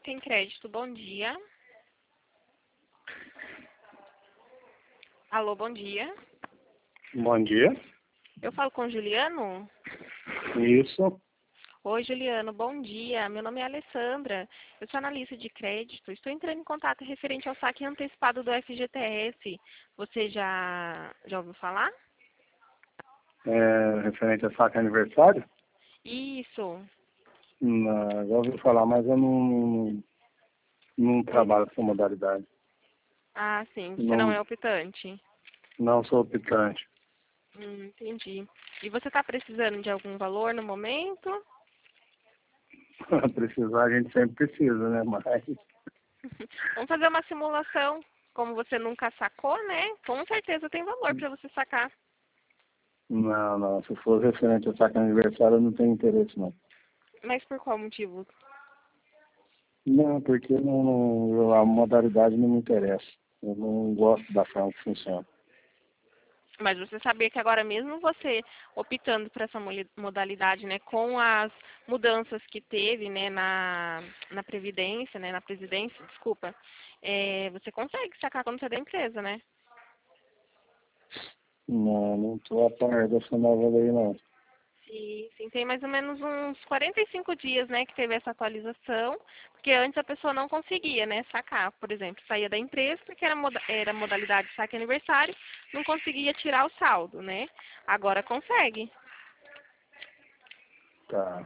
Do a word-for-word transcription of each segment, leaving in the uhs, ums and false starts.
Tem Crédito, bom dia. Alô, bom dia. Bom dia. Eu falo com o Juliano? Isso. Oi, Juliano, bom dia. Meu nome é Alessandra. Eu sou analista de crédito. Estou entrando em contato referente ao saque antecipado do F G T S. Você já, já ouviu falar? É, referente a saque aniversário? Isso. Não, já ouvi falar, mas eu não, não trabalho essa modalidade. Ah, sim. Você não Não, é optante. não sou optante. Hum, entendi. E você está precisando de algum valor no momento? Precisar, a gente sempre precisa, né? Mas Vamos fazer uma simulação. Como você nunca sacou, né? Com certeza tem valor para você sacar. não, não. Se for referente a saque aniversário, eu não tenho interesse, não. Mas por qual motivo? Não, porque não, não- a modalidade não me interessa. Eu não gosto da forma que funciona. Mas você sabia que agora mesmo você optando por essa moli- modalidade, né, com as mudanças que teve, né, na, na previdência, né, na presidência, desculpa, é, você consegue sacar quando você é da empresa, né? Não, não estou a par dessa nova lei, não. Sim, sim, tem mais ou menos uns quarenta e cinco dias, né, que teve essa atualização, porque antes a pessoa não conseguia, né, sacar, por exemplo, saía da empresa porque era, moda era modalidade saque aniversário, não conseguia tirar o saldo, né? Agora consegue. Tá.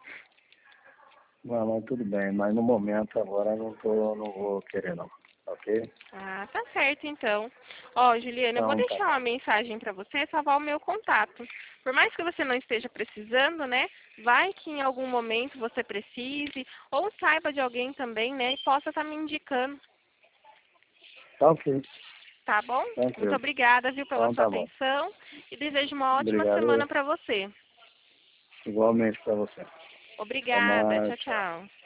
Não, mas tudo bem. Mas no momento agora eu não, tô, não vou querer, não. Ok? Ah, tá certo então. Ó, Juliana, eu vou Então, tá. deixar uma mensagem para você salvar o meu contato. Por mais que você não esteja precisando, né? Vai que em algum momento você precise, ou saiba de alguém também, né? E possa estar me indicando, Tá ok. tá bom? Muito Tranquilo. obrigada, viu, pela Então sua tá bom. atenção e desejo uma ótima semana Obrigado para você. igualmente para você. Até Obrigada. mais. Tchau, Tchau. tchau.